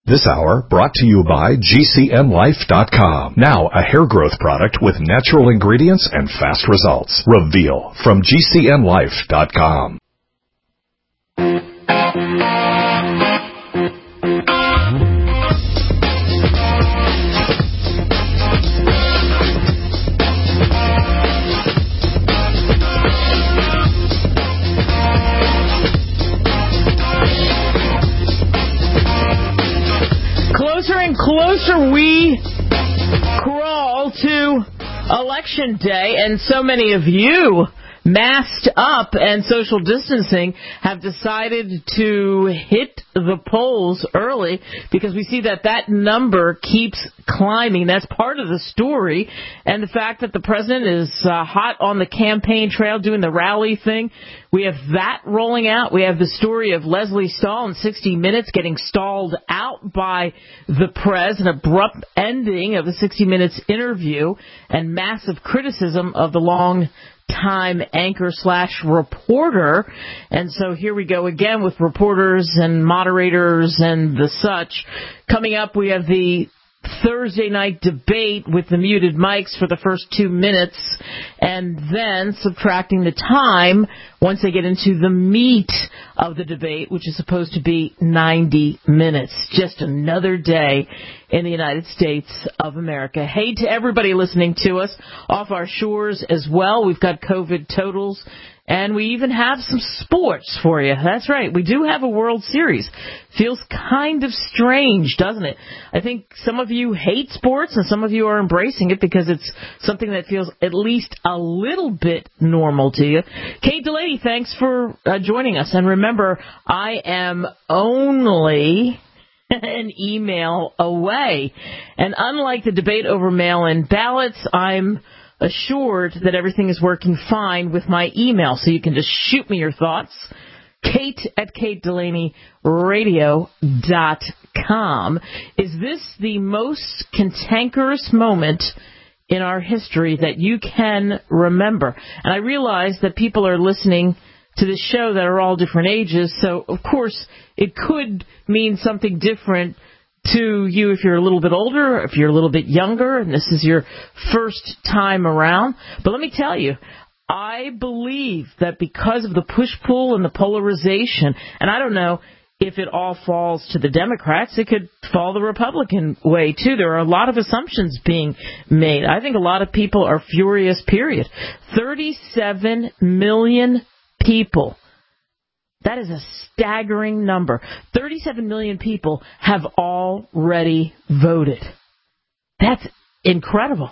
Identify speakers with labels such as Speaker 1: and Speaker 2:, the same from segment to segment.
Speaker 1: This hour brought to you by GCNlife.com. Now a hair growth product with natural ingredients and fast results. Reveal from GCNlife.com.
Speaker 2: Closer we crawl to Election Day, and so many of you masked up and social distancing have decided to hit the polls early because we see that number keeps climbing. That's part of the story. And the fact that the president is hot on the campaign trail doing the rally thing, we have that rolling out. We have the story of Leslie Stahl in 60 Minutes getting stalled out by the press, an abrupt ending of the 60 Minutes interview, and massive criticism of the long-time anchor/reporter. And so here we go again with reporters and moderators and the such. Coming up, we have the Thursday night debate with the muted mics for the first 2 minutes, and then subtracting the time once they get into the meat of the debate, which is supposed to be 90 minutes. Just another day in the United States of America. Hey to everybody listening to us off our shores as well. We've got COVID totals, and we even have some sports for you. That's right. We do have a World Series. Feels kind of strange, doesn't it? I think some of you hate sports and some of you are embracing it because it's something that feels at least a little bit normal to you. Kate Delaney, thanks for joining us. And remember, I am only an email away. And unlike the debate over mail-in ballots, I'm assured that everything is working fine with my email, so you can just shoot me your thoughts. Kate@KateDelaneyRadio.com. Is this the most cantankerous moment in our history that you can remember? And I realize that people are listening to this show that are all different ages, so of course it could mean something different to you if you're a little bit older, if you're a little bit younger, and this is your first time around. But let me tell you, I believe that because of the push-pull and the polarization, and I don't know if it all falls to the Democrats, it could fall the Republican way, too. There are a lot of assumptions being made. I think a lot of people are furious, period. 37 million people. That is a staggering number. 37 million people have already voted. That's incredible.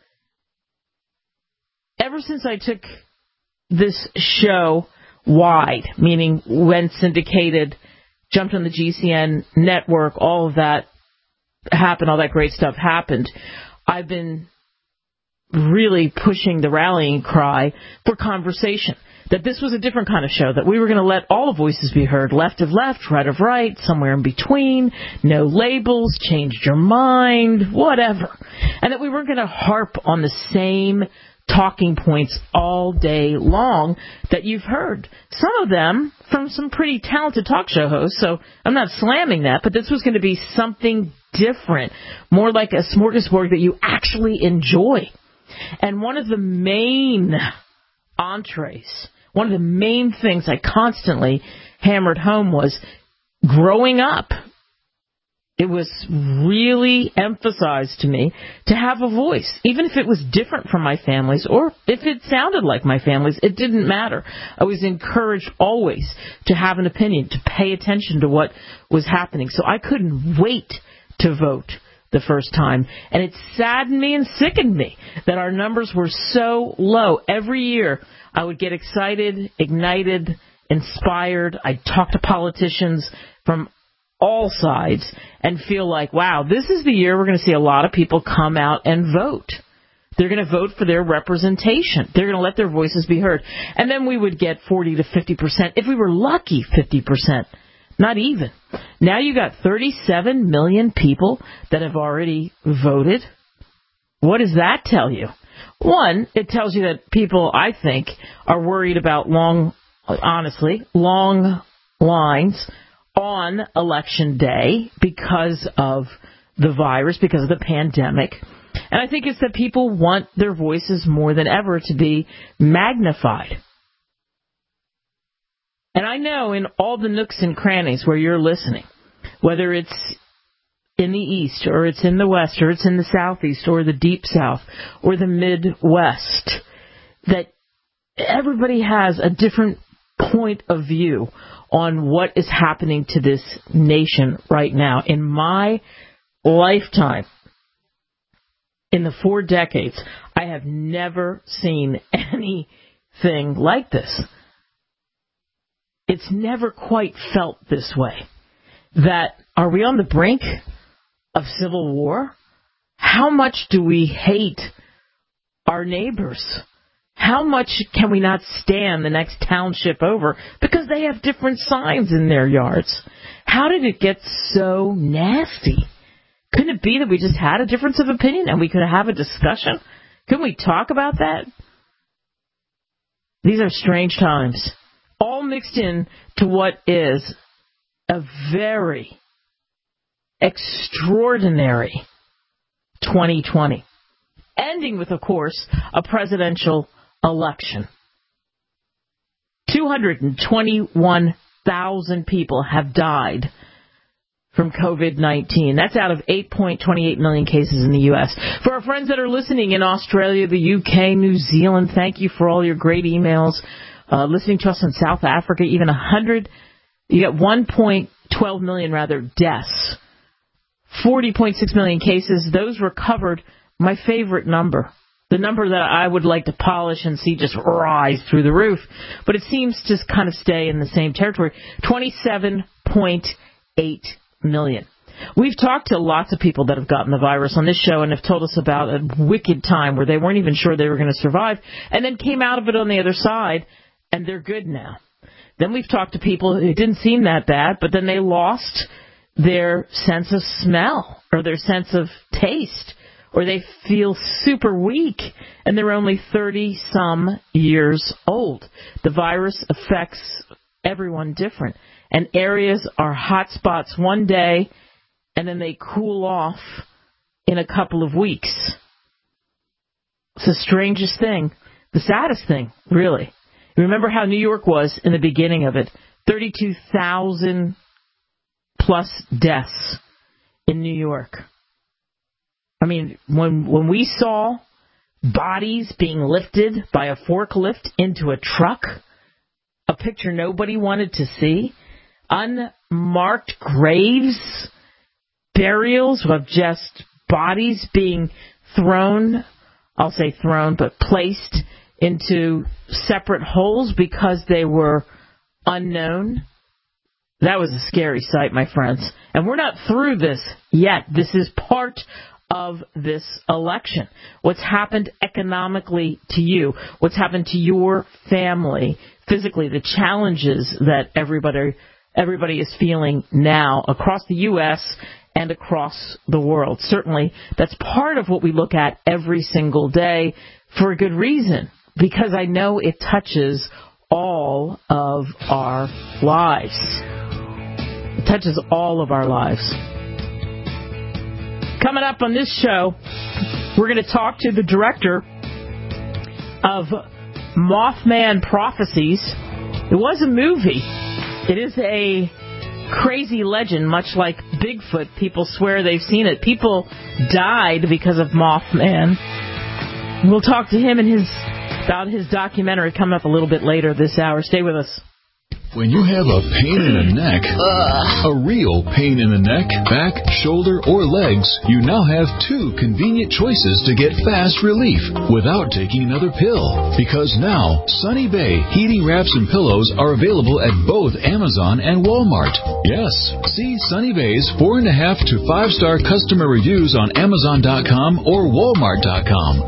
Speaker 2: Ever since I took this show wide, meaning when syndicated, jumped on the GCN network, all of that happened, all that great stuff happened, I've been really pushing the rallying cry for conversation. That this was a different kind of show, that we were going to let all the voices be heard, left of left, right of right, somewhere in between, no labels, changed your mind, whatever. And that we weren't going to harp on the same talking points all day long that you've heard. Some of them from some pretty talented talk show hosts, so I'm not slamming that, but this was going to be something different, more like a smorgasbord that you actually enjoy. And one of the main entrees, one of the main things I constantly hammered home was growing up. It was really emphasized to me to have a voice, even if it was different from my family's or if it sounded like my family's, it didn't matter. I was encouraged always to have an opinion, to pay attention to what was happening. So I couldn't wait to vote the first time. And it saddened me and sickened me that our numbers were so low. Every year I would get excited, ignited, inspired. I'd talk to politicians from all sides and feel like, wow, this is the year we're going to see a lot of people come out and vote. They're going to vote for their representation. They're going to let their voices be heard. And then we would get 40 to 50%. If we were lucky, 50%. Not even. Now you got 37 million people that have already voted. What does that tell you? One, it tells you that people, I think, are worried about long lines on Election Day because of the virus, because of the pandemic. And I think it's that people want their voices more than ever to be magnified. And I know in all the nooks and crannies where you're listening, whether it's in the East or it's in the West or it's in the Southeast or the Deep South or the Midwest, that everybody has a different point of view on what is happening to this nation right now. In my lifetime, in the 4 decades, I have never seen anything like this. It's never quite felt this way. That, are we on the brink of civil war? How much do we hate our neighbors? How much can we not stand the next township over because they have different signs in their yards? How did it get so nasty? Couldn't it be that we just had a difference of opinion and we could have a discussion? Couldn't we talk about that? These are strange times, all mixed in to what is a very extraordinary 2020, ending with, of course, a presidential election. 221,000 people have died from COVID-19. That's out of 8.28 million cases in the U.S. For our friends that are listening in Australia, the UK, New Zealand, thank you for all your great emails. Listening to us in South Africa, even 1.12 million deaths. 40.6 million cases. Those recovered. My favorite number. The number that I would like to polish and see just rise through the roof. But it seems to kind of stay in the same territory. 27.8 million. We've talked to lots of people that have gotten the virus on this show and have told us about a wicked time where they weren't even sure they were going to survive and then came out of it on the other side and they're good now. Then we've talked to people who didn't seem that bad, but then they lost their sense of smell or their sense of taste, or they feel super weak, and they're only 30-some years old. The virus affects everyone different, and areas are hot spots one day, and then they cool off in a couple of weeks. It's the strangest thing, the saddest thing, really. Remember how New York was in the beginning of it, 32,000 plus deaths in New York. I mean, when we saw bodies being lifted by a forklift into a truck, a picture nobody wanted to see, unmarked graves, burials of just bodies being thrown, I'll say thrown, but placed into separate holes because they were unknown. That was a scary sight, my friends. And we're not through this yet. This is part of this election. What's happened economically to you, what's happened to your family, physically, the challenges that everybody is feeling now across the U.S. and across the world. Certainly, that's part of what we look at every single day for a good reason, because I know it touches all of our lives. It touches all of our lives. Coming up on this show, we're going to talk to the director of Mothman Prophecies. It was a movie. It is a crazy legend, much like Bigfoot. People swear they've seen it. People died because of Mothman. We'll talk to him and about his documentary coming up a little bit later this hour. Stay with us.
Speaker 3: When you have a pain in the neck, a real pain in the neck, back, shoulder, or legs, you now have 2 convenient choices to get fast relief without taking another pill. Because now, Sunny Bay heating wraps and pillows are available at both Amazon and Walmart. Yes, see Sunny Bay's 4.5 to 5-star customer reviews on Amazon.com or Walmart.com. Our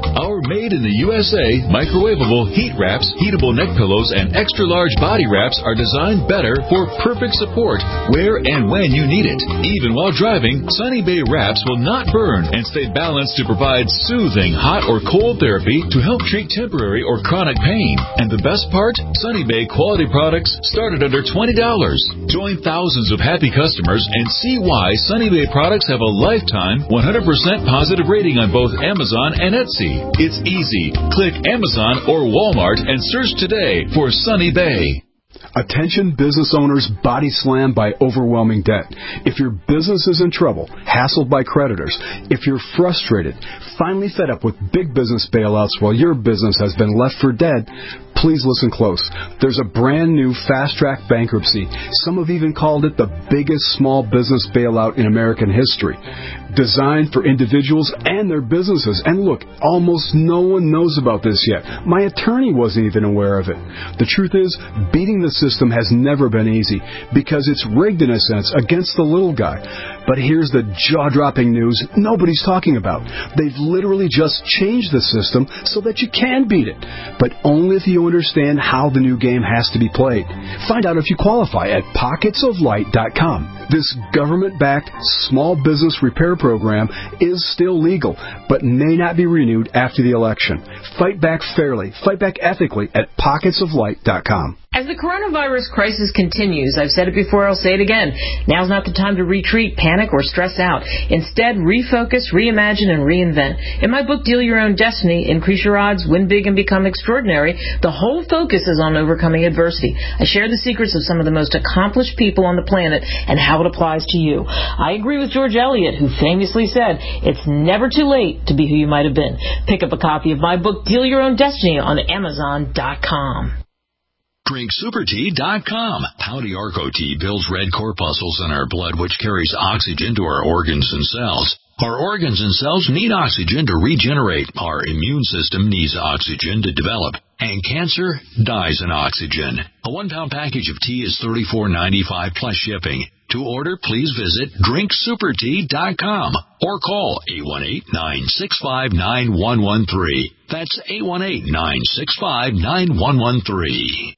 Speaker 3: made in the USA, microwavable heat wraps, heatable neck pillows, and extra-large body wraps are designed better for perfect support where and when you need it. Even while driving, Sunny Bay wraps will not burn and stay balanced to provide soothing hot or cold therapy to help treat temporary or chronic pain. And the best part? Sunny Bay quality products start at under $20. Join thousands of happy customers and see why Sunny Bay products have a lifetime 100% positive rating on both Amazon and Etsy. It's easy. Click Amazon or Walmart and search today for Sunny Bay.
Speaker 4: Attention business owners body slammed by overwhelming debt. If your business is in trouble, hassled by creditors, if you're frustrated, finally fed up with big business bailouts while your business has been left for dead, please listen close. There's a brand new fast-track bankruptcy. Some have even called it the biggest small business bailout in American history. Designed for individuals and their businesses. And look, almost no one knows about this yet. My attorney wasn't even aware of it. The truth is, beating the system has never been easy because it's rigged in a sense against the little guy. But here's the jaw-dropping news nobody's talking about. They've literally just changed the system so that you can beat it, but only if you understand how the new game has to be played. Find out if you qualify at pocketsoflight.com. This government-backed small business repair program is still legal, but may not be renewed after the election. Fight back fairly, fight back ethically at pocketsoflight.com.
Speaker 5: As the coronavirus crisis continues, I've said it before, I'll say it again, now's not the time to retreat, panic, or stress out. Instead, refocus, reimagine, and reinvent. In my book, Deal Your Own Destiny, Increase Your Odds, Win Big, and Become Extraordinary, the whole focus is on overcoming adversity. I share the secrets of some of the most accomplished people on the planet and how it applies to you. I agree with George Eliot, who famously said, it's never too late to be who you might have been. Pick up a copy of my book, Deal Your Own Destiny, on Amazon.com.
Speaker 3: DrinkSuperTea.com. Pouty Arco tea builds red corpuscles in our blood, which carries oxygen to our organs and cells. Our organs and cells need oxygen to regenerate. Our immune system needs oxygen to develop. And cancer dies in oxygen. A 1-pound package of tea is $34.95 plus shipping. To order, please visit DrinkSuperTea.com or call 818-965-9113. That's 818-965-9113.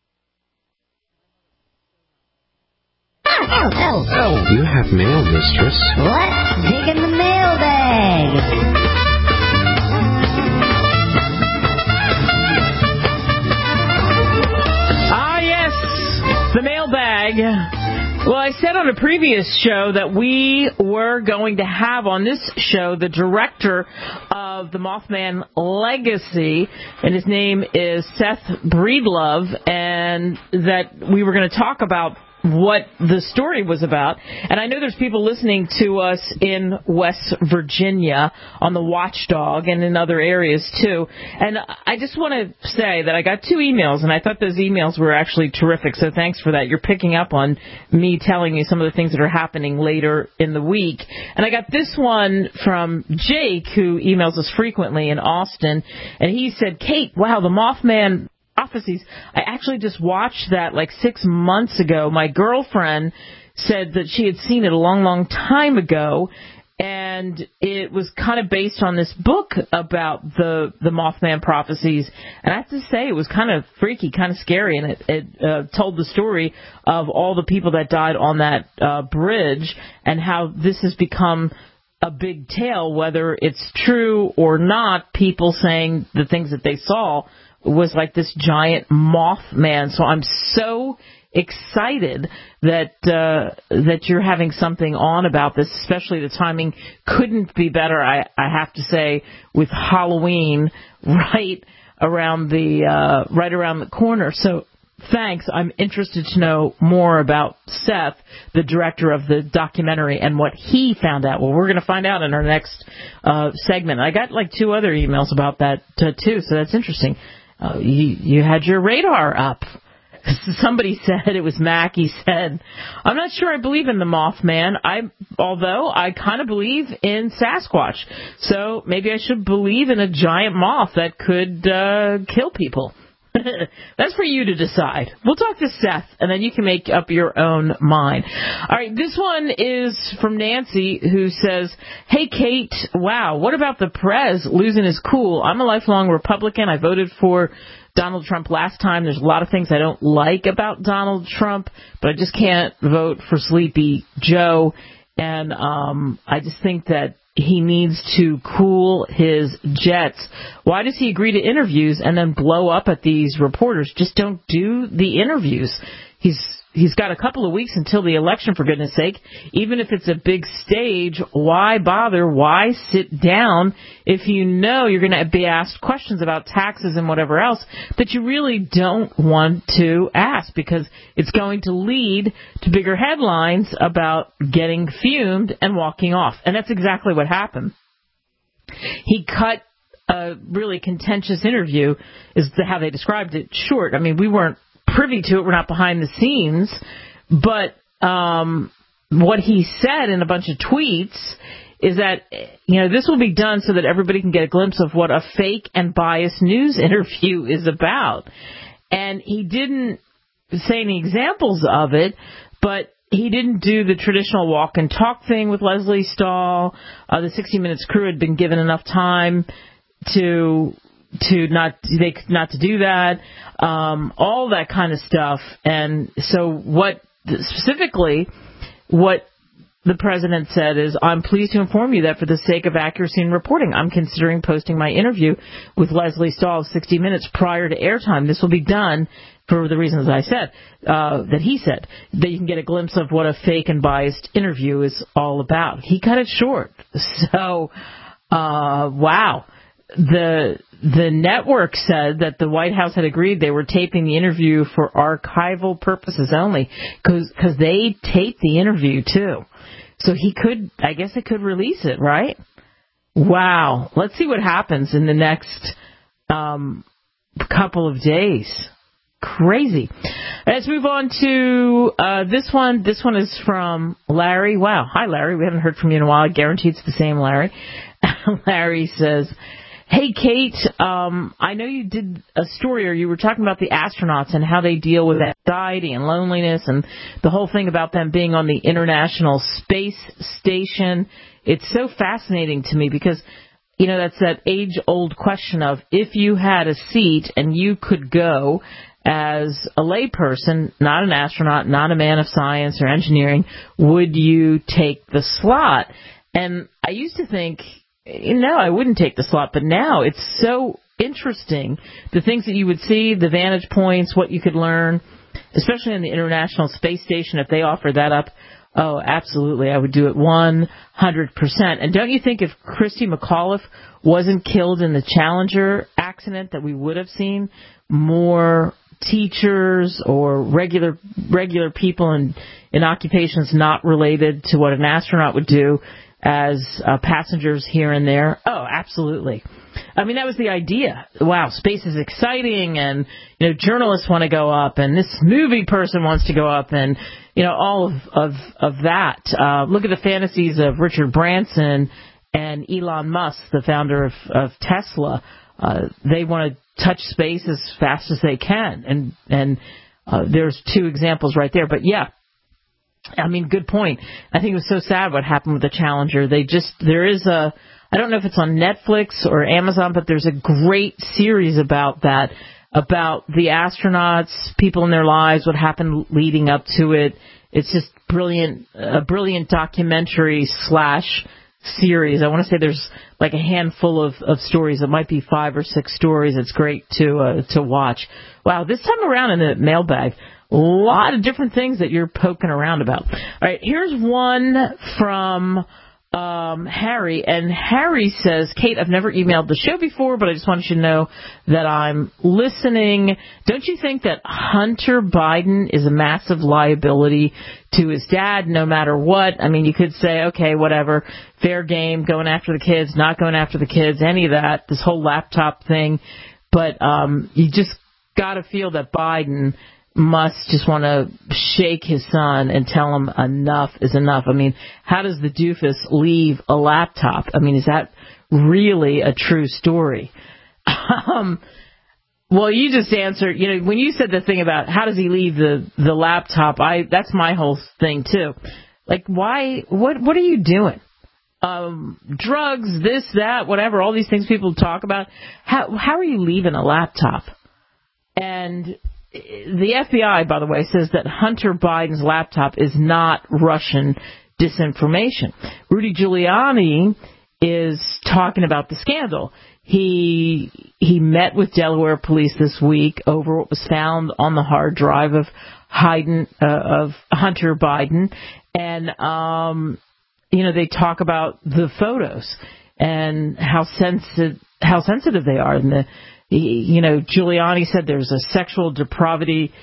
Speaker 6: Oh, you have mail, mistress.
Speaker 7: Let's dig in the mailbag.
Speaker 2: Ah, yes, the mailbag. Well, I said on a previous show that we were going to have on this show the director of the Mothman Legacy, and his name is Seth Breedlove, and that we were going to talk about what the story was about. And I know there's people listening to us in West Virginia on the Watchdog and in other areas too. And I just want to say that I got 2 emails, and I thought those emails were actually terrific, so thanks for that. You're picking up on me telling you some of the things that are happening later in the week. And I got this one from Jake, who emails us frequently in Austin, and he said, Kate, wow, the Mothman Prophecies. I actually just watched that like 6 months ago. My girlfriend said that she had seen it a long, long time ago, and it was kind of based on this book about the Mothman prophecies. And I have to say, it was kind of freaky, kind of scary, and it told the story of all the people that died on that bridge and how this has become a big tale, whether it's true or not. People saying the things that they saw was like this giant Mothman. So I'm so excited that you're having something on about this, especially the timing couldn't be better, I have to say, with Halloween right around the corner. So thanks. I'm interested to know more about Seth, the director of the documentary, and what he found out. Well, we're going to find out in our next segment. I got like 2 other emails about that too, so that's interesting. You had your radar up. Somebody said, it was Mac, he said, I'm not sure I believe in the Mothman, although I kind of believe in Sasquatch. So maybe I should believe in a giant moth that could kill people. That's for you to decide. We'll talk to Seth, and then you can make up your own mind. All right, this one is from Nancy, who says, "Hey, Kate, wow, what about the Prez losing his cool? I'm a lifelong Republican. I voted for Donald Trump last time. There's a lot of things I don't like about Donald Trump, but I just can't vote for Sleepy Joe. And I just think that he needs to cool his jets. Why does he agree to interviews and then blow up at these reporters? Just don't do the interviews. He's got a couple of weeks until the election, for goodness sake. Even if it's a big stage, why bother? Why sit down if you know you're going to be asked questions about taxes and whatever else that you really don't want to ask, because it's going to lead to bigger headlines about getting fumed and walking off. And that's exactly what happened. He cut a really contentious interview, is how they described it, short. I mean, we weren't privy to it. We're not behind the scenes. But what he said in a bunch of tweets is that, this will be done so that everybody can get a glimpse of what a fake and biased news interview is about. And he didn't say any examples of it, but he didn't do the traditional walk and talk thing with Leslie Stahl. The 60 Minutes crew had been given enough time to not to do that, all that kind of stuff. And so what the president said is, "I'm pleased to inform you that for the sake of accuracy in reporting, I'm considering posting my interview with Leslie Stahl of 60 Minutes prior to airtime. This will be done for the reasons I said, that he said, that you can get a glimpse of what a fake and biased interview is all about." He cut it short. So, wow. The network said that the White House had agreed they were taping the interview for archival purposes only, because they taped the interview too. So I guess it could release it, right? Wow. Let's see what happens in the next couple of days. Crazy. Let's move on to this one. This one is from Larry. Wow. Hi, Larry. We haven't heard from you in a while. I guarantee it's the same Larry. Larry says, "Hey, Kate, I know you did a story, or you were talking about the astronauts and how they deal with anxiety and loneliness and the whole thing about them being on the International Space Station. It's so fascinating to me because, that's that age-old question of, if you had a seat and you could go as a layperson, not an astronaut, not a man of science or engineering, would you take the slot?" And I used to think, no, I wouldn't take the slot, but now it's so interesting, the things that you would see, the vantage points, what you could learn, especially on the International Space Station, if they offer that up. Oh, absolutely, I would do it 100%. And don't you think if Christy McAuliffe wasn't killed in the Challenger accident that we would have seen more teachers or regular people in occupations not related to what an astronaut would do as passengers here and there? Oh, absolutely. I mean, that was the idea. Wow, space is exciting, and journalists want to go up, and this movie person wants to go up, and all of that. Look at the fantasies of Richard Branson and Elon Musk, the founder of Tesla. They want to touch space as fast as they can, and there's two examples right there. But yeah. I mean, good point. I think it was so sad what happened with the Challenger. I don't know if it's on Netflix or Amazon, but there's a great series about that, about the astronauts, people in their lives, what happened leading up to it. It's just brilliant, a brilliant documentary / series. I want to say there's like a handful of stories. It might be 5 or 6 stories. It's great to watch. Wow, this time around in the mailbag, a lot of different things that you're poking around about. All right, here's one from Harry, and Harry says, "Kate, I've never emailed the show before, but I just want you to know that I'm listening. Don't you think that Hunter Biden is a massive liability to his dad, no matter what? I mean, you could say, okay, whatever, fair game, going after the kids, not going after the kids, any of that, this whole laptop thing, but you just got to feel that Biden must just want to shake his son and tell him enough is enough. I mean, how does the doofus leave a laptop? I mean, is that really a true story?" Well, you just answered, when you said the thing about how does he leave the laptop, that's my whole thing, too. Like, why, what are you doing? Drugs, this, that, whatever, all these things people talk about. How are you leaving a laptop? And the FBI, by the way, says that Hunter Biden's laptop is not Russian disinformation. Rudy Giuliani is talking about the scandal. He met with Delaware police this week over what was found on the hard drive of Hunter Biden, and they talk about the photos and how sensitive they are. And Giuliani said there's a sexual depravity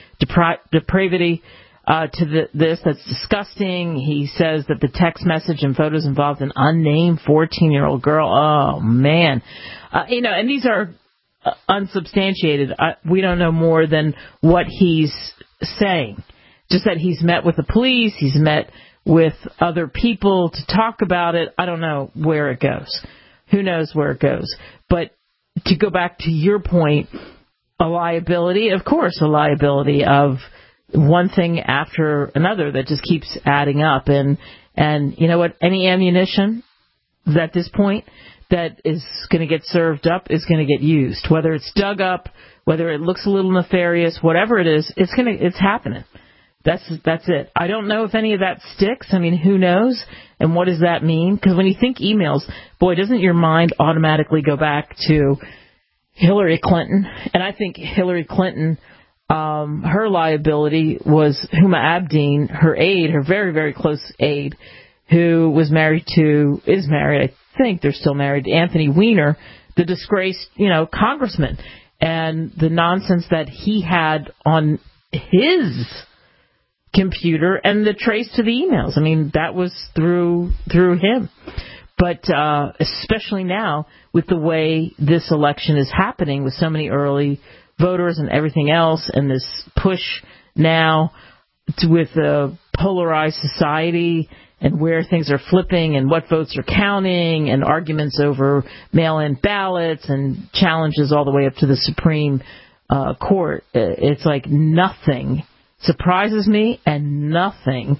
Speaker 2: to this that's disgusting. He says that the text message and photos involved an unnamed 14-year-old girl. Oh, man. And these are unsubstantiated. We don't know more than what he's saying. Just that he's met with the police, he's met with other people to talk about it. I don't know where it goes. Who knows where it goes? But to go back to your point, a liability, of course, a liability of one thing after another that just keeps adding up. And you know what? Any ammunition at this point that is going to get served up is going to get used. Whether it's dug up, whether it looks a little nefarious, whatever it is, it's happening. That's it. I don't know if any of that sticks. I mean, who knows? And what does that mean? Because when you think emails, boy, doesn't your mind automatically go back to Hillary Clinton? And I think Hillary Clinton, her liability was Huma Abedin, her aide, her very, very close aide, who is married, I think they're still married, to Anthony Weiner, the disgraced, congressman, and the nonsense that he had on his computer and the trace to the emails. I mean, that was through him. But especially now with the way this election is happening with so many early voters and everything else, and this push now with a polarized society and where things are flipping and what votes are counting and arguments over mail-in ballots and challenges all the way up to the Supreme Court. It's like nothing surprises me, and nothing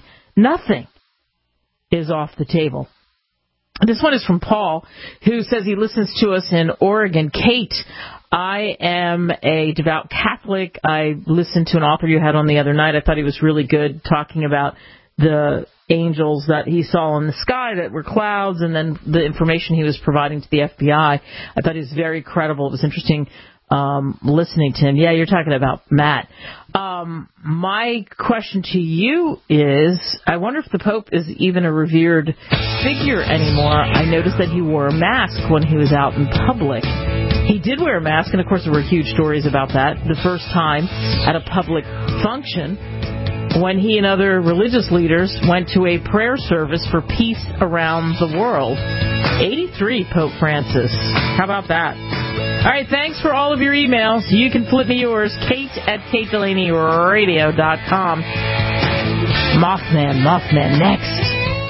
Speaker 2: is off the table. This one is from Paul, who says he listens to us in Oregon. Kate, I am a devout Catholic. I listened to an author you had on the other night. I thought he was really good, talking about the angels that he saw in the sky that were clouds, and then the information he was providing to the FBI. I thought he was very credible. It was interesting listening to him. Yeah, you're talking about Matt. My question to you is, I wonder if the Pope is even a revered figure anymore. I noticed that he wore a mask when he was out in public. He did wear a mask, and of course there were huge stories about that. The first time at a public function when he and other religious leaders went to a prayer service for peace around the world. 83, Pope Francis. How about that? All right, thanks for all of your emails. You can flip me yours, Kate@KateDelaneyRadio.com. Mothman next.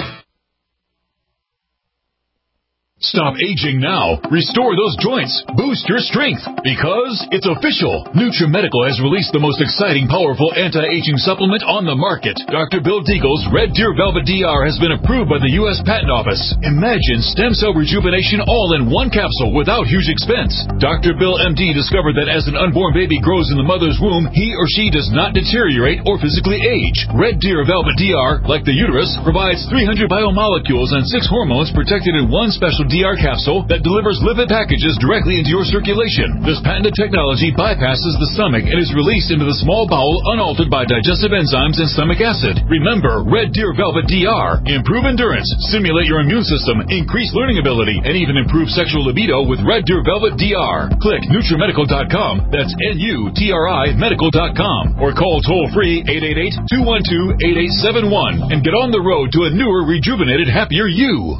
Speaker 3: Stop aging now. Restore those joints. Boost your strength. Because it's official. NutriMedical has released the most exciting, powerful anti-aging supplement on the market. Dr. Bill Deagle's Red Deer Velvet DR has been approved by the U.S. Patent Office. Imagine stem cell rejuvenation all in one capsule without huge expense. Dr. Bill MD discovered that as an unborn baby grows in the mother's womb, he or she does not deteriorate or physically age. Red Deer Velvet DR, like the uterus, provides 300 biomolecules and 6 hormones protected in one special DR capsule that delivers lipid packages directly into your circulation. This patented technology bypasses the stomach and is released into the small bowel unaltered by digestive enzymes and stomach acid. Remember, Red Deer Velvet DR. Improve endurance, stimulate your immune system, increase learning ability, and even improve sexual libido with Red Deer Velvet DR. Click NutriMedical.com, that's NUTRI Medical.com, or call toll-free 888-212-8871 and get on the road to a newer, rejuvenated, happier you.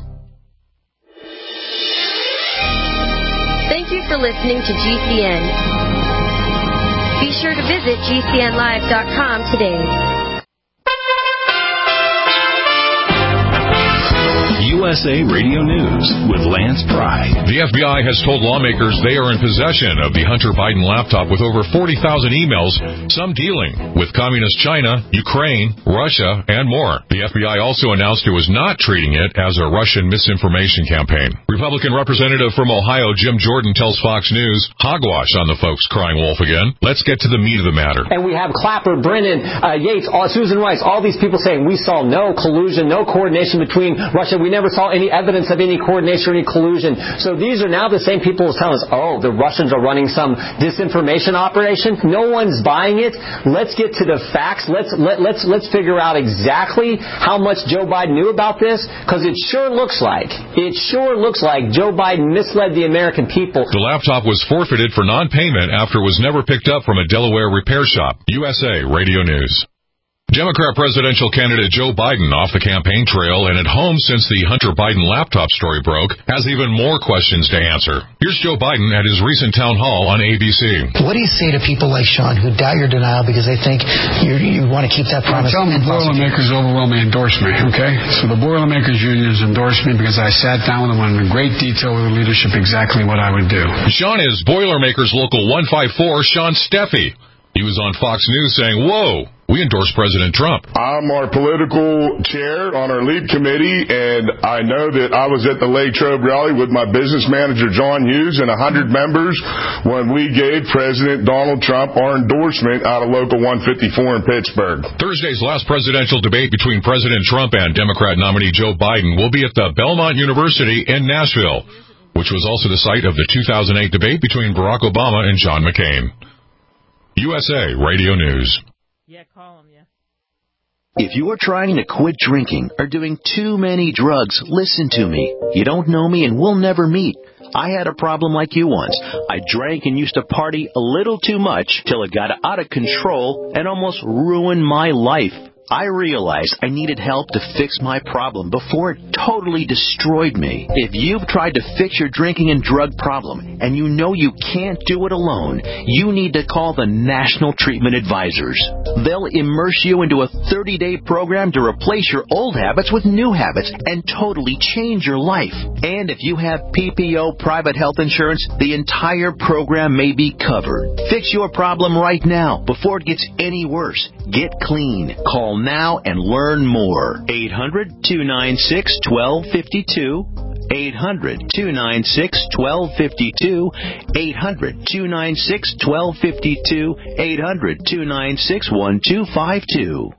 Speaker 8: Thank you for listening to GCN. Be sure to visit GCNlive.com today.
Speaker 3: USA Radio News with Lance Pry.
Speaker 1: The FBI has told lawmakers they are in possession of the Hunter Biden laptop with over 40,000 emails, some dealing with communist China, Ukraine, Russia, and more. The FBI also announced it was not treating it as a Russian misinformation campaign. Republican Representative from Ohio Jim Jordan tells Fox News, hogwash on the folks crying wolf again. Let's get to the meat of the matter.
Speaker 9: And we have Clapper, Brennan, Yates, Susan Rice, all these people saying we saw no collusion, no coordination between Russia. We never saw any evidence of any coordination or any collusion. So these are now the same people who tell us, oh, the Russians are running some disinformation operation. No one's buying it. Let's get to the facts. Let's figure out exactly how much Joe Biden knew about this, because it sure looks like Joe Biden misled the American people.
Speaker 1: The laptop was forfeited for non-payment after it was never picked up from a Delaware repair shop. USA Radio News. Democrat presidential candidate Joe Biden off the campaign trail and at home since the Hunter Biden laptop story broke has even more questions to answer. Here's Joe Biden at his recent town hall on ABC.
Speaker 10: What do you say to people like Sean who doubt your denial because they think you want to keep that promise?
Speaker 11: Tell them the Boilermakers overwhelmingly endorsed me, okay? So the Boilermakers union has endorsed me because I sat down with them in great detail with the leadership exactly what I would do.
Speaker 1: Sean is Boilermakers Local 154, Sean Steffi. He was on Fox News saying, whoa, we endorse President Trump.
Speaker 12: I'm our political chair on our lead committee, and I know that I was at the Latrobe rally with my business manager, John Hughes, and 100 members when we gave President Donald Trump our endorsement out of Local 154 in Pittsburgh.
Speaker 1: Thursday's last presidential debate between President Trump and Democrat nominee Joe Biden will be at the Belmont University in Nashville, which was also the site of the 2008 debate between Barack Obama and John McCain. USA Radio News.
Speaker 2: Yeah, call him, yeah.
Speaker 13: If you are trying to quit drinking or doing too many drugs, listen to me. You don't know me and we'll never meet. I had a problem like you once. I drank and used to party a little too much till it got out of control and almost ruined my life. I realized I needed help to fix my problem before it totally destroyed me. If you've tried to fix your drinking and drug problem and you know you can't do it alone, you need to call the National Treatment Advisors. They'll immerse you into a 30-day program to replace your old habits with new habits and totally change your life. And if you have PPO private health insurance, the entire program may be covered. Fix your problem right now before it gets any worse. Get clean. Call now and learn more. 800-296-1252. 800-296-1252. 800-296-1252. 800-296-1252.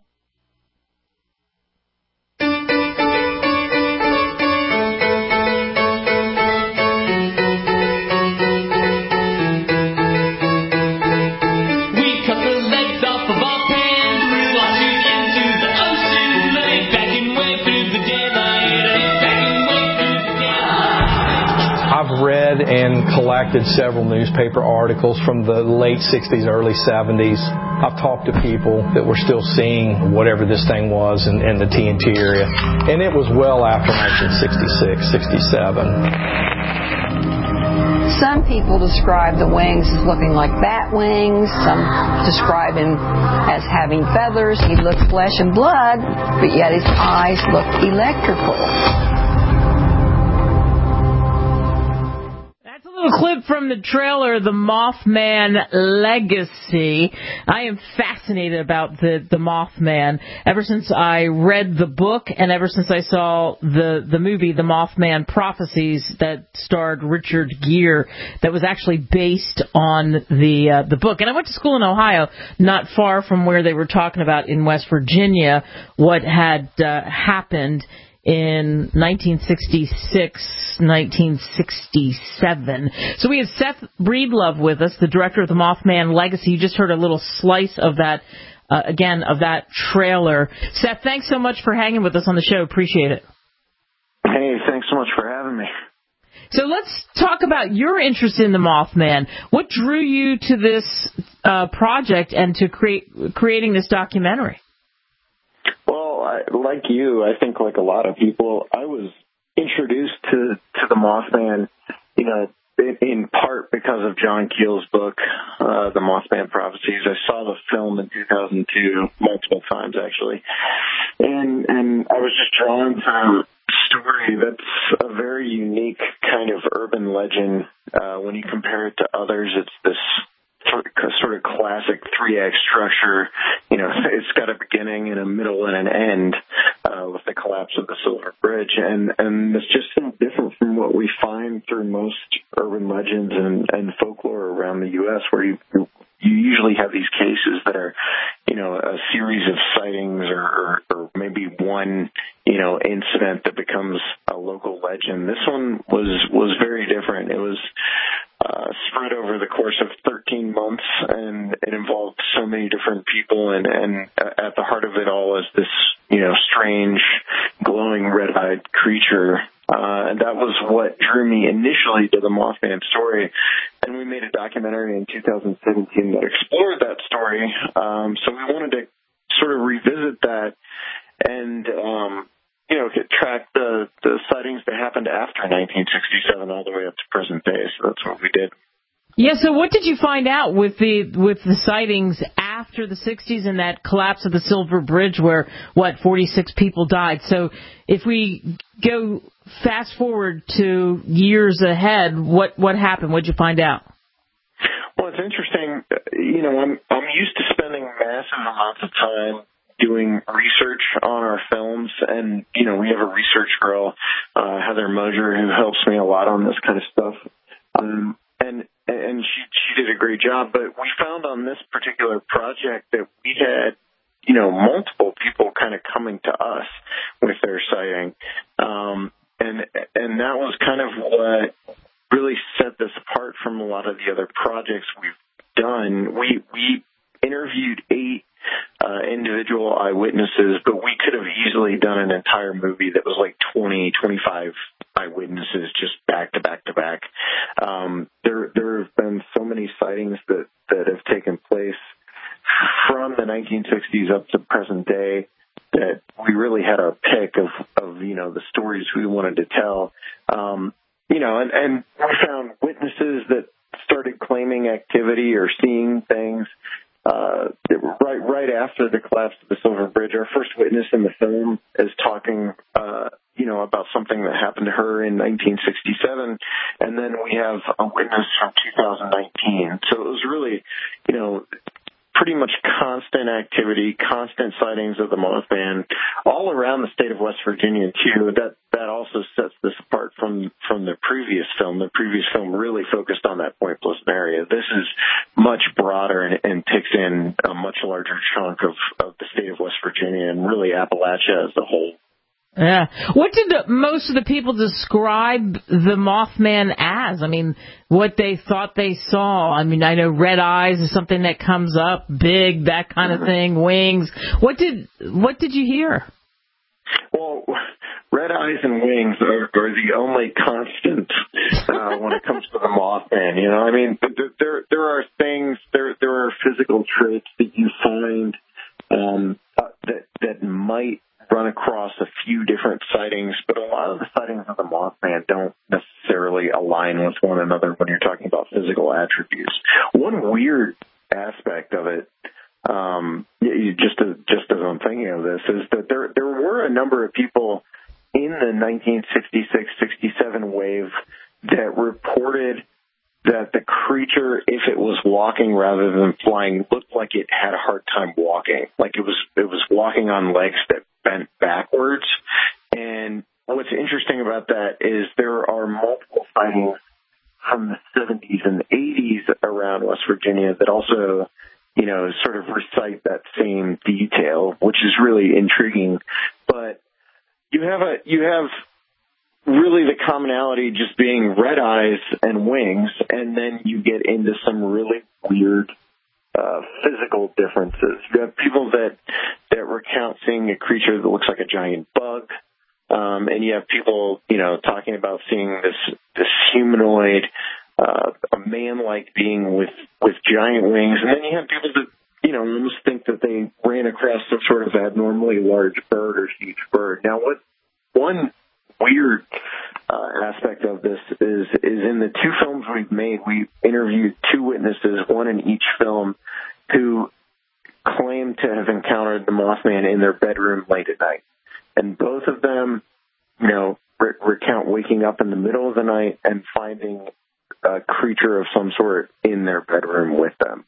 Speaker 14: I've read and collected several newspaper articles from the late 60s, early 70s. I've talked to people that were still seeing whatever this thing was in the TNT area. And it was well after 1966, 67.
Speaker 15: Some people describe the wings as looking like bat wings. Some describe him as having feathers. He looked flesh and blood, but yet his eyes looked electrical.
Speaker 2: A clip from the trailer, The Mothman Legacy. I am fascinated about the Mothman. Ever since I read the book and ever since I saw the movie, The Mothman Prophecies, that starred Richard Gere, that was actually based on the book. And I went to school in Ohio, not far from where they were talking about in West Virginia what had happened in 1966, 1967. So we have Seth Breedlove with us, the director of the Mothman Legacy. You just heard a little slice of that, again, of that trailer. Seth, thanks so much for hanging with us on the show. Appreciate it.
Speaker 16: Hey, thanks so much for having me.
Speaker 2: So let's talk about your interest in the Mothman. What drew you to this project and to creating this documentary?
Speaker 16: Well, like you, I think like a lot of people, I was introduced to the Mothman, you know, in part because of John Keel's book, The Mothman Prophecies. I saw the film in 2002 multiple times, actually. And I was just drawn to story. That's a very unique kind of urban legend. When you compare it to others, it's this sort of classic 3-act structure. You know, it's got a beginning and a middle and an end with the collapse of the Silver Bridge. And it's just so different from what we find through most urban legends and folklore around the U.S., where you usually have these cases that are, you know, a series of sightings or maybe one, you know, incident that becomes a local legend. This one was very different. It was spread over the course of 13 months, and it involved so many different people, and at the heart of it all is this, you know, strange, glowing red-eyed creature. And that was what drew me initially to the Mothman story. And we made a documentary in 2017 that explored that story. So we wanted to sort of revisit that and, you know, track the sightings that happened after 1967 all the way up to present day. So that's what we did.
Speaker 2: Yeah, so what did you find out with the sightings after the 60s and that collapse of the Silver Bridge where, 46 people died? So if we go fast forward to years ahead, what happened? What did you find out?
Speaker 16: Well, it's interesting. You know, I'm used to spending massive amounts of time doing research on our films, and, you know, we have a research girl, Heather Mosier, who helps me a lot on this kind of stuff. And she did a great job, but we found on this particular project that we had, you know, multiple people kind of coming to us with their sighting. And that was kind of what really set this apart from a lot of the other projects we've done. We interviewed 8 individual eyewitnesses, but we could have easily done an entire movie that was like 20, 25 eyewitnesses just back to back to back. There have been so many sightings that have taken place from the 1960s up to present day that we really had our pick of you know, the stories we wanted to tell. You know, and we found witnesses that started claiming activity or seeing things right after the collapse of the Silver Bridge. Our first witness in the film is talking, you know, about something that happened to her in 1967, and then we have a witness from 2019. So it was really, you know, pretty much constant activity, constant sightings of the Mothman all around the state of West Virginia too. That also sets this apart from the previous film. The previous film really focused on that Point Pleasant area. This is much broader and takes in a much larger chunk of the state of West Virginia and really Appalachia as a whole.
Speaker 2: Yeah. What did most of the people describe the Mothman as? I mean, what they thought they saw. I mean, I know red eyes is something that comes up, big, that kind of thing, wings. What did you hear?
Speaker 16: Well, red eyes and wings are the only constant when it comes to the Mothman. You know, I mean, there are things, there are physical traits that you find that might run across a few different sightings, but a lot of the sightings of the Mothman don't necessarily align with one another when you're talking about physical attributes. One weird aspect of it, just as I'm thinking of this, is that there were a number of people in the 1966-67 wave that reported that the creature, if it was walking rather than flying, looked like it had a hard time walking, like it was walking on legs that bent backwards. And what's interesting about that is there are multiple sightings from the 70s and 80s around West Virginia that also, you know, sort of recite that same detail, which is really intriguing. But you have really the commonality just being red eyes and wings, and then you get into some really weird physical differences. You have people that recount seeing a creature that looks like a giant bug, and you have people, you know, talking about seeing this humanoid, a man-like being with giant wings, and then you have people that, you know, almost think that they ran across some sort of abnormally large bird or huge bird. Now, one weird aspect of this is in the 2 films we've made, we interviewed 2 witnesses, one in each film, who claimed to have encountered the Mothman in their bedroom late at night. And both of them recount waking up in the middle of the night and finding a creature of some sort in their bedroom with them.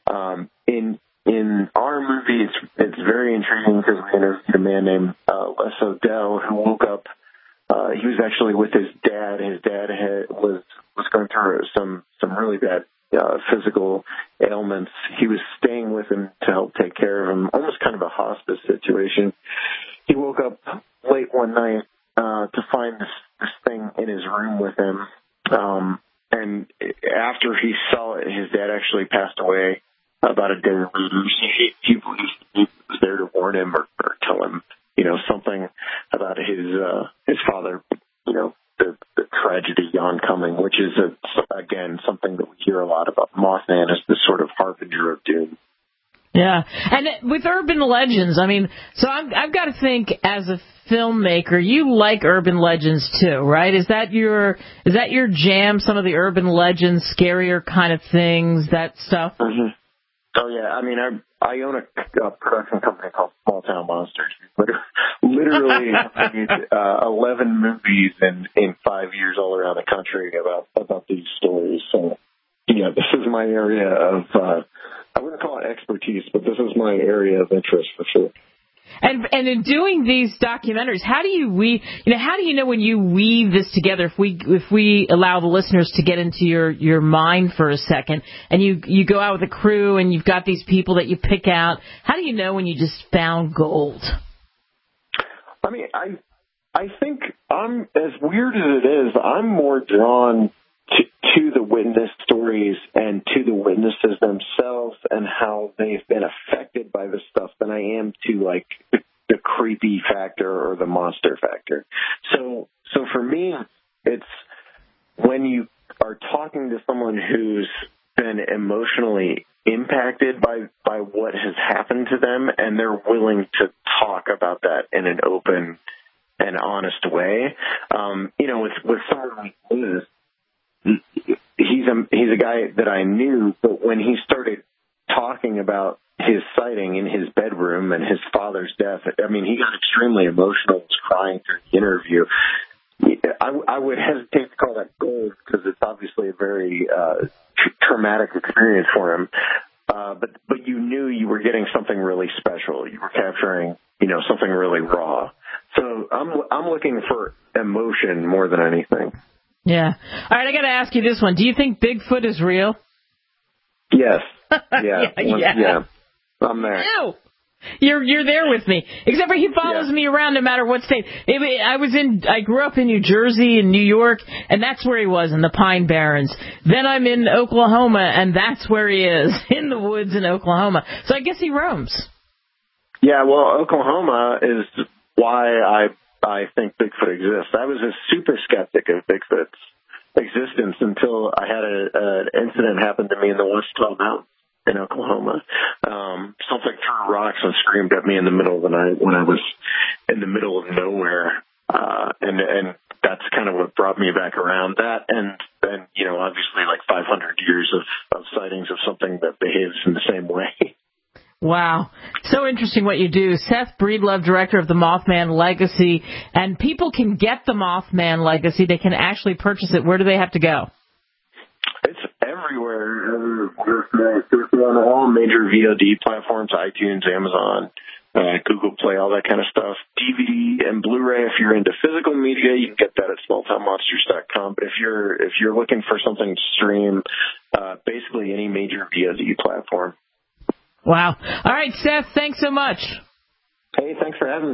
Speaker 16: In our movie, it's very intriguing because we interviewed a man named Les O'Dell who woke up. He was actually with his dad. His dad was going through some really bad physical ailments. He was staying with him to help take care of him, almost kind of a hospice situation. He woke up late one night to find this thing in his room with him. And after he saw it, his dad actually passed away about a day later. He was there to warn him or tell him, something about his father, the tragedy oncoming, which is, again, something that we hear a lot about. Mothman as this sort of harbinger of doom.
Speaker 2: Yeah, and with urban legends, so I've got to think as a filmmaker, you like urban legends too, right? Is that your jam? Some of the urban legends, scarier kind of things, that stuff.
Speaker 16: Mm-hmm. Oh yeah, I own a production company called Small Town Monsters. Literally made 11 movies in 5 years all around the country about these stories. So yeah, this is my area of. I wouldn't call it expertise, but this is my area of interest for sure.
Speaker 2: And in doing these documentaries, how do you know when you weave this together? If we allow the listeners to get into your mind for a second, and you go out with a crew and you've got these people that you pick out, how do you know when you just found gold?
Speaker 16: I think I'm, as weird as it is, I'm more drawn to the witness stories and to the witnesses themselves and how they've been affected by this stuff than I am to like the creepy factor or the monster factor. So for me, it's when you are talking to someone who's been emotionally impacted by what has happened to them, and they're willing to talk about that in an open and honest way. With someone like Liz, he's a guy that I knew, but when he started talking about his sighting in his bedroom and his father's death, he got extremely emotional, was crying through the interview. I would hesitate to call that gold because it's obviously a very traumatic experience for him. But you knew you were getting something really special. You were capturing, something really raw. So I'm looking for emotion more than anything.
Speaker 2: Yeah. All right, I got to ask you this one. Do you think Bigfoot is real?
Speaker 16: Yes.
Speaker 2: Yeah.
Speaker 16: Yeah. I'm there.
Speaker 2: No. You're there with me. Except for he follows me around no matter what state. I grew up in New Jersey and New York, and that's where he was, in the Pine Barrens. Then I'm in Oklahoma, and that's where he is, in the woods in Oklahoma. So I guess he roams.
Speaker 16: Yeah, well, Oklahoma is why I think Bigfoot exists. I was a super skeptic of Bigfoot's existence until I had an incident happen to me in the West 12 Mountains in Oklahoma. Something threw rocks and screamed at me in the middle of the night when I was in the middle of nowhere. And that's kind of what brought me back around. That and obviously like 500 years of sightings of something that behaves in the same way.
Speaker 2: Wow. So interesting what you do. Seth Breedlove, director of the Mothman Legacy. And people can get the Mothman Legacy. They can actually purchase it. Where do they have to go?
Speaker 16: It's everywhere. We're on all major VOD platforms, iTunes, Amazon, Google Play, all that kind of stuff. DVD and Blu-ray, if you're into physical media, you can get that at smalltownmonsters.com. But if you're looking for something to stream, basically any major VOD platform.
Speaker 2: Wow. All right, Seth, thanks so much.
Speaker 16: Hey, thanks for having me.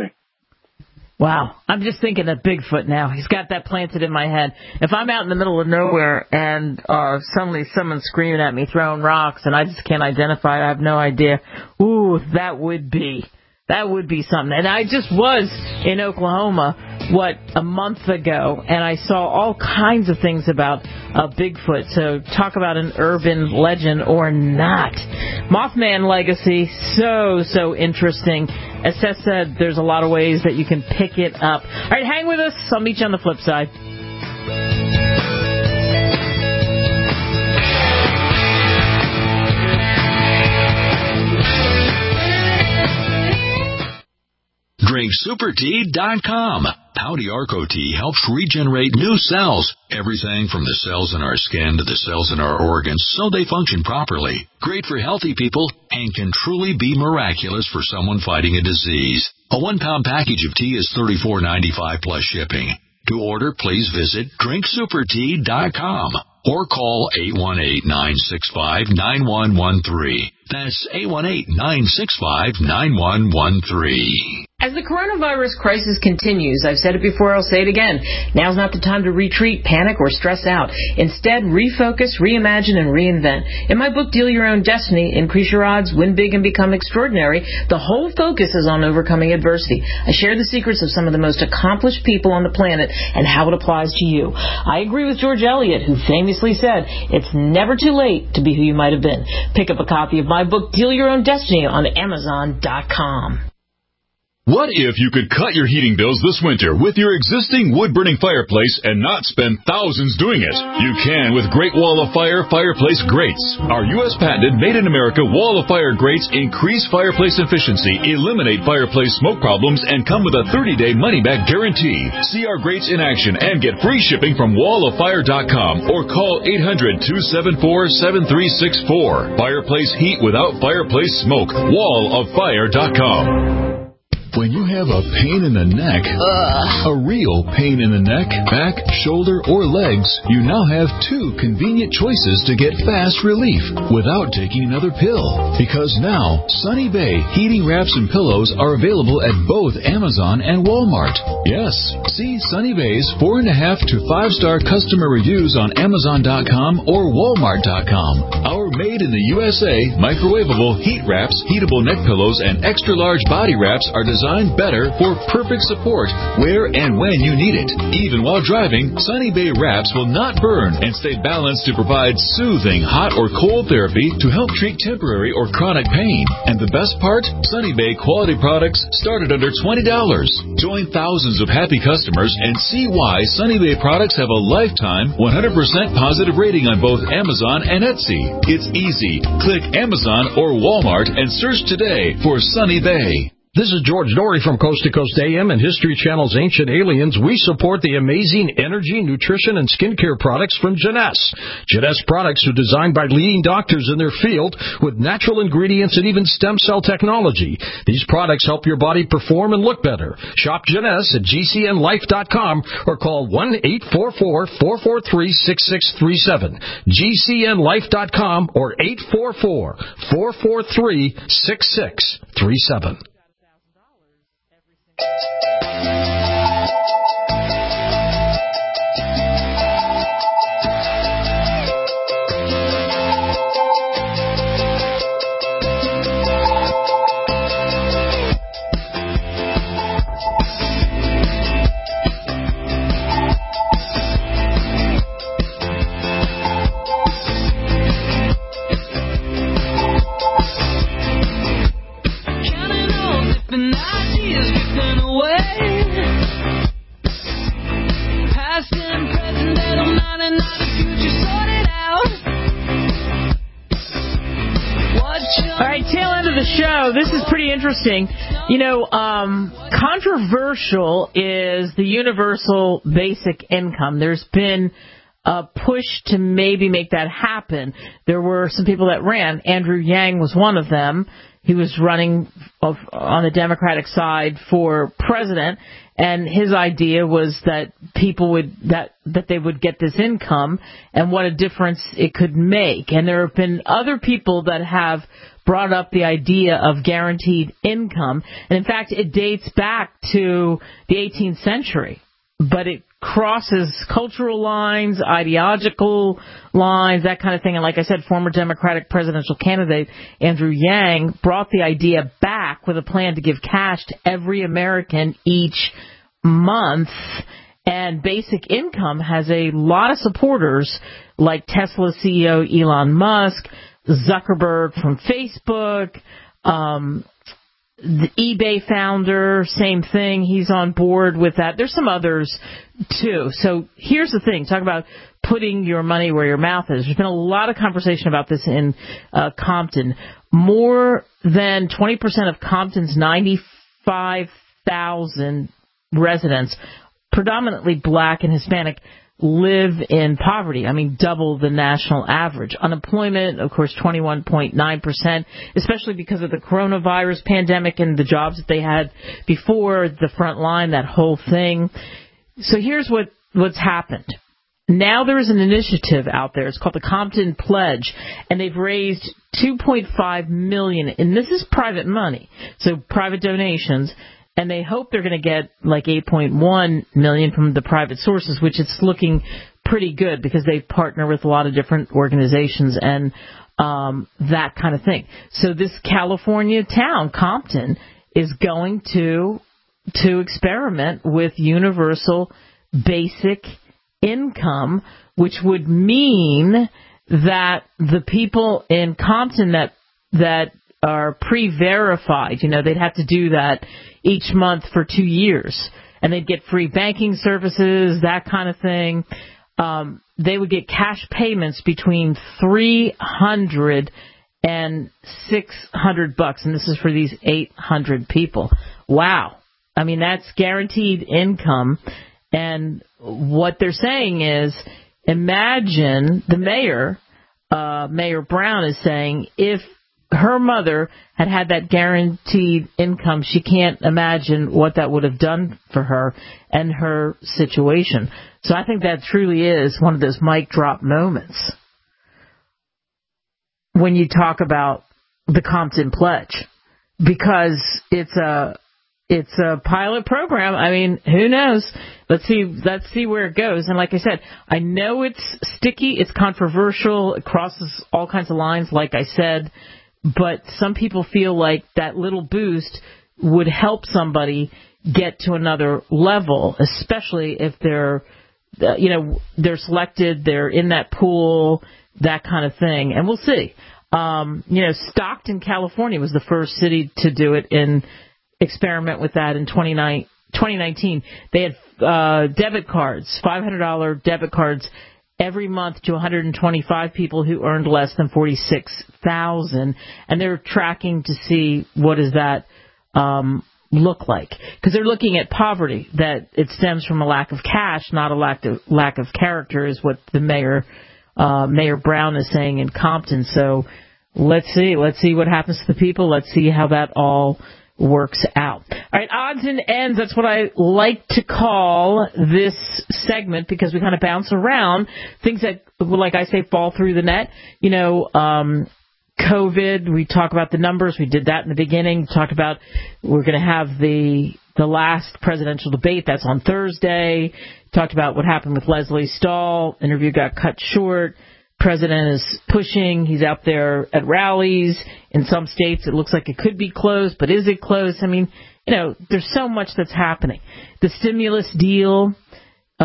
Speaker 2: Wow. I'm just thinking of Bigfoot now. He's got that planted in my head. If I'm out in the middle of nowhere and suddenly someone's screaming at me, throwing rocks, and I just can't identify it, I have no idea. Ooh, that would be something. And I just was in Oklahoma, a month ago, and I saw all kinds of things about Bigfoot. So talk about an urban legend or not. Mothman Legacy, so interesting. As Seth said, there's a lot of ways that you can pick it up. All right, hang with us. I'll meet you on the flip side.
Speaker 3: DrinkSuperTea.com. Pouty Arco-T helps regenerate new cells, everything from the cells in our skin to the cells in our organs, so they function properly. Great for healthy people and can truly be miraculous for someone fighting a disease. A 1-pound package of tea is $34.95 plus shipping. To order, please visit drinksupertea.com or call 818-965-9113. That's 818-965-9113.
Speaker 5: As the coronavirus crisis continues, I've said it before, I'll say it again, now's not the time to retreat, panic, or stress out. Instead, refocus, reimagine, and reinvent. In my book, Deal Your Own Destiny, Increase Your Odds, Win Big, and Become Extraordinary, the whole focus is on overcoming adversity. I share the secrets of some of the most accomplished people on the planet and how it applies to you. I agree with George Eliot, who famously said, it's never too late to be who you might have been. Pick up a copy of my book, Deal Your Own Destiny, on Amazon.com.
Speaker 17: What if you could cut your heating bills this winter with your existing wood-burning fireplace and not spend thousands doing it? You can with Great Wall of Fire fireplace grates. Our U.S. patented made-in-America Wall of Fire grates increase fireplace efficiency, eliminate fireplace smoke problems, and come with a 30-day money-back guarantee. See our grates in action and get free shipping from walloffire.com or call 800-274-7364. Fireplace heat without fireplace smoke. walloffire.com.
Speaker 3: When you have a pain in the neck, a real pain in the neck, back, shoulder, or legs, you now have two convenient choices to get fast relief without taking another pill. Because now, Sunny Bay heating wraps and pillows are available at both Amazon and Walmart. Yes, see Sunny Bay's 4.5 to 5-star customer reviews on Amazon.com or Walmart.com. Our made in the USA microwavable heat wraps, heatable neck pillows, and extra large body wraps are designed better for perfect support where and when you need it. Even while driving, Sunny Bay wraps will not burn and stay balanced to provide soothing hot or cold therapy to help treat temporary or chronic pain. And the best part? Sunny Bay quality products start at under $20. Join thousands of happy customers and see why Sunny Bay products have a lifetime 100% positive rating on both Amazon and Etsy. It's easy. Click Amazon or Walmart and search today for Sunny Bay.
Speaker 18: This is George Dory from Coast to Coast AM and History Channel's Ancient Aliens. We support the amazing energy, nutrition, and skincare products from Jeunesse. Jeunesse products are designed by leading doctors in their field with natural ingredients and even stem cell technology. These products help your body perform and look better. Shop Jeunesse at GCNlife.com or call 1-844-443-6637. GCNlife.com or 844-443-6637.
Speaker 2: This is pretty interesting. You know, controversial is the universal basic income. There's been a push to maybe make that happen. There were some people that ran. Andrew Yang was one of them. He was running on the Democratic side for president, and his idea was that people would that they would get this income and what a difference it could make. And there have been other people that have brought up the idea of guaranteed income. And in fact, it dates back to the 18th century, but it crosses cultural lines, ideological lines, that kind of thing. And like I said, former Democratic presidential candidate Andrew Yang brought the idea back with a plan to give cash to every American each month. And basic income has a lot of supporters, like Tesla CEO Elon Musk, Zuckerberg from Facebook, the eBay founder, same thing. He's on board with that. There's some others, too. So here's the thing. Talk about putting your money where your mouth is. There's been a lot of conversation about this in Compton. More than 20% of Compton's 95,000 residents predominantly black and Hispanic, live in poverty. I mean, double the national average. Unemployment, of course, 21.9%, especially because of the coronavirus pandemic and the jobs that they had before, the front line, that whole thing. So here's what's happened. Now there is an initiative out there. It's called the Compton Pledge, and they've raised $2.5 million, and this is private money, so private donations. And they hope they're going to get like $8.1 million from the private sources, which it's looking pretty good because they partner with a lot of different organizations and that kind of thing. So this California town, Compton, is going to experiment with universal basic income, which would mean that the people in Compton that are pre-verified, they'd have to do that each month for 2 years, and they'd get free banking services, that kind of thing. They would get cash payments between $300 and $600, and this is for these 800 people. Wow. I mean, that's guaranteed income, and what they're saying is, imagine the mayor, Mayor Brown is saying, if her mother had that guaranteed income, she can't imagine what that would have done for her and her situation. So I think that truly is one of those mic drop moments when you talk about the Compton Pledge, because it's a pilot program. I mean, who knows? Let's see where it goes. And like I said, I know it's sticky, it's controversial, it crosses all kinds of lines, like I said. But some people feel like that little boost would help somebody get to another level, especially if they're selected, they're in that pool, that kind of thing. And we'll see. Stockton, California was the first city to do it and experiment with that in 2019. They had debit cards, $500 debit cards every month to 125 people who earned less than $46,000, and they're tracking to see what does that look like, because they're looking at poverty, that it stems from a lack of cash, not a lack of character, is what the Mayor Brown is saying in Compton. So let's see what happens to the people. Let's see how that all works out. All right, odds and ends, that's what I like to call this segment, because we kind of bounce around things that, like I say, fall through the net. COVID, we talk about the numbers. We did that in the beginning. Talked about we're going to have the last presidential debate. That's on Thursday. Talked about what happened with Leslie Stahl. Interview got cut short. President is pushing. He's out there at rallies. In some states, it looks like it could be closed, but is it closed? I mean, there's so much that's happening. The stimulus deal, Mitch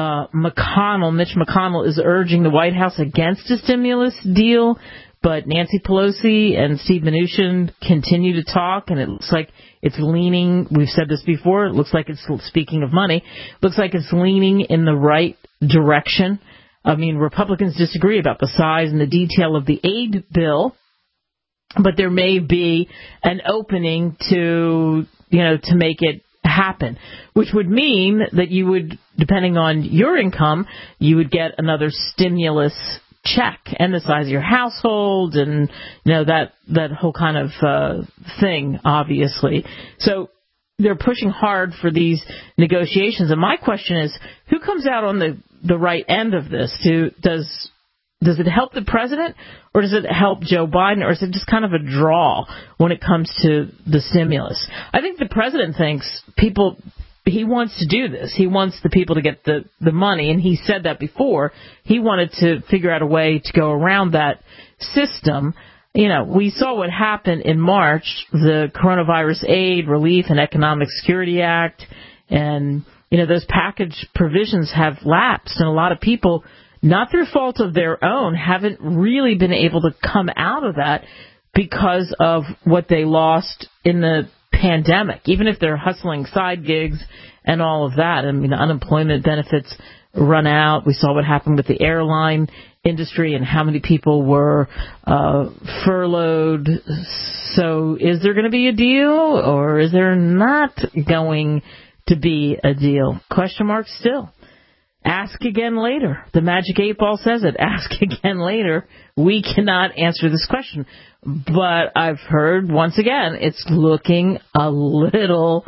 Speaker 2: McConnell is urging the White House against a stimulus deal, but Nancy Pelosi and Steve Mnuchin continue to talk, and it looks like it's leaning, we've said this before, it looks like it's, speaking of money, looks like it's leaning in the right direction. I mean, Republicans disagree about the size and the detail of the aid bill, but there may be an opening to make it happen, which would mean that you would, depending on your income, you would get another stimulus check and the size of your household and, that whole kind of thing, obviously. So they're pushing hard for these negotiations. And my question is, who comes out on the right end of this? Does it help the president, or does it help Joe Biden, or is it just kind of a draw when it comes to the stimulus? I think the president thinks he wants to do this. He wants the people to get the money, and he said that before. He wanted to figure out a way to go around that system. We saw what happened in March, the Coronavirus Aid, Relief, and Economic Security Act, and, those package provisions have lapsed, and a lot of people, not through fault of their own, haven't really been able to come out of that because of what they lost in the pandemic, even if they're hustling side gigs and all of that. I mean, unemployment benefits run out. We saw what happened with the airline industry and how many people were furloughed. So is there going to be a deal, or is there not going to to be a deal? Question mark still. Ask again later. The Magic 8 Ball says it. Ask again later. We cannot answer this question. But I've heard, once again, it's looking a little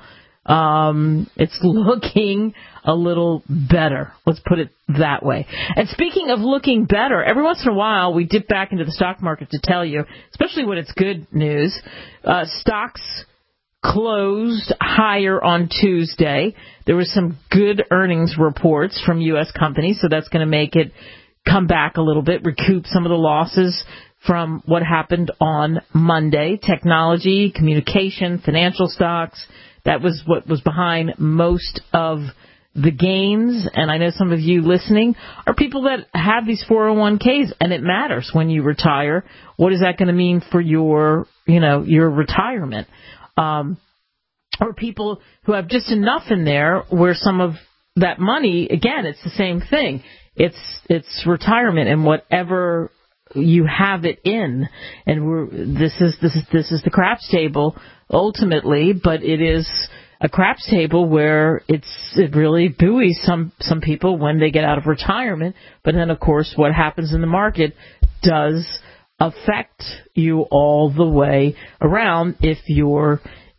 Speaker 2: better. Let's put it that way. And speaking of looking better, every once in a while we dip back into the stock market to tell you, especially when it's good news, stocks closed higher on Tuesday. There was some good earnings reports from U.S. companies, so that's going to make it come back a little bit, recoup some of the losses from what happened on Monday. Technology, communication, financial stocks, that was what was behind most of the gains. And I know some of you listening are people that have these 401ks, and it matters when you retire. What is that going to mean for your retirement? Or people who have just enough in there where some of that money, again, it's the same thing. It's retirement and whatever you have it in. And this is the craps table ultimately, but it is a craps table where it really buoys some people when they get out of retirement. But then, of course, what happens in the market does affect you all the way around if you're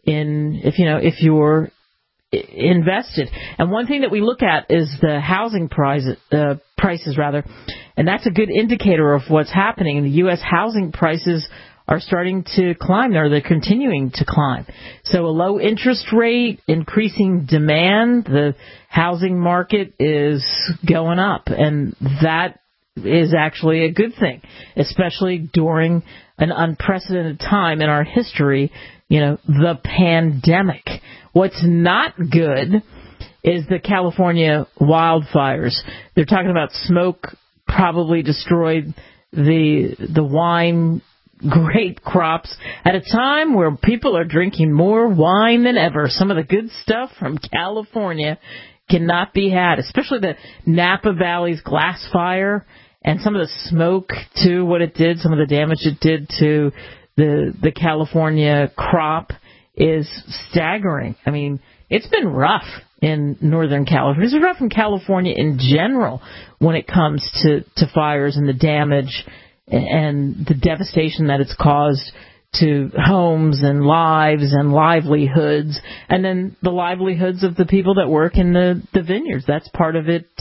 Speaker 2: invested. And one thing that we look at is the housing prices, and that's a good indicator of what's happening. The U.S. housing prices are starting to climb, or they're continuing to climb. So a low interest rate, increasing demand, the housing market is going up, and that is actually a good thing, especially during an unprecedented time in our history, the pandemic. What's not good is the California wildfires. They're talking about smoke probably destroyed the wine grape crops at a time where people are drinking more wine than ever. Some of the good stuff from California cannot be had, especially the Napa Valley's glass fire and some of the smoke too, what it did, some of the damage it did to the California crop is staggering. I mean, it's been rough in Northern California. It's been rough in California in general when it comes to fires and the damage and the devastation that it's caused to homes and lives and livelihoods, and then the livelihoods of the people that work in the vineyards. That's part of it.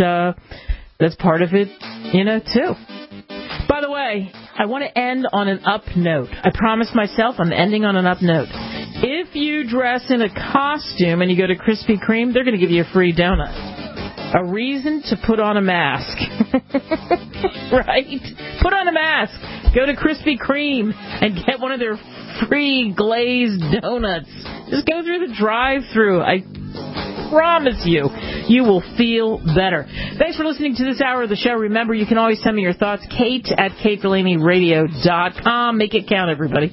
Speaker 2: Too. By the way, I want to end on an up note. I promised myself I'm ending on an up note. If you dress in a costume and you go to Krispy Kreme, they're going to give you a free donut. A reason to put on a mask. Right? Put on a mask. Go to Krispy Kreme and get one of their free glazed donuts. Just go through the drive-thru. I promise you, you will feel better. Thanks for listening to this hour of the show. Remember, you can always send me your thoughts. Kate@KateDelaneyRadio.com. Make it count, everybody.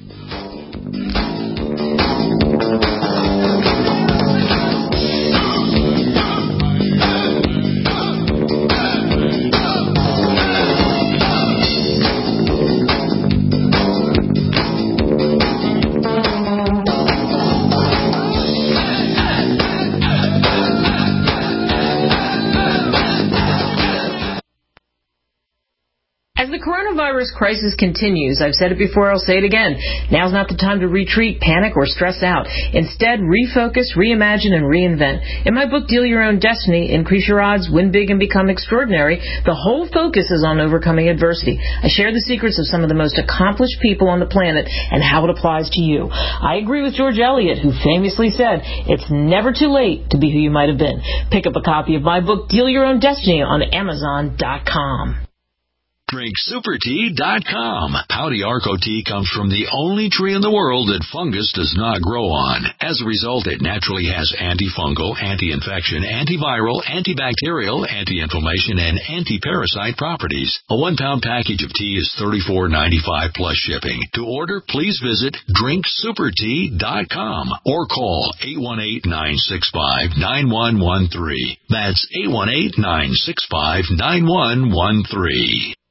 Speaker 2: Coronavirus crisis continues. I've said it before, I'll say it again. Now's not the time to retreat, panic, or stress out. Instead, refocus, reimagine, and reinvent. In my book, Deal Your Own Destiny, Increase Your Odds, Win Big, and Become Extraordinary, the whole focus is on overcoming adversity. I share the secrets of some of the most accomplished people on the planet and how it applies to you. I agree with George Eliot, who famously said, it's never too late to be who you might have been. Pick up a copy of my book, Deal Your Own Destiny, on Amazon.com.
Speaker 17: DrinkSuperTea.com. Howdy Arco tea comes from the only tree in the world that fungus does not grow on. As a result, it naturally has antifungal, anti-infection, antiviral, antibacterial, anti-inflammation, and anti-parasite properties. A 1-pound package of tea is $34.95 plus shipping. To order, please visit DrinkSuperTea.com or call 818-965-9113. That's 818-965-9113.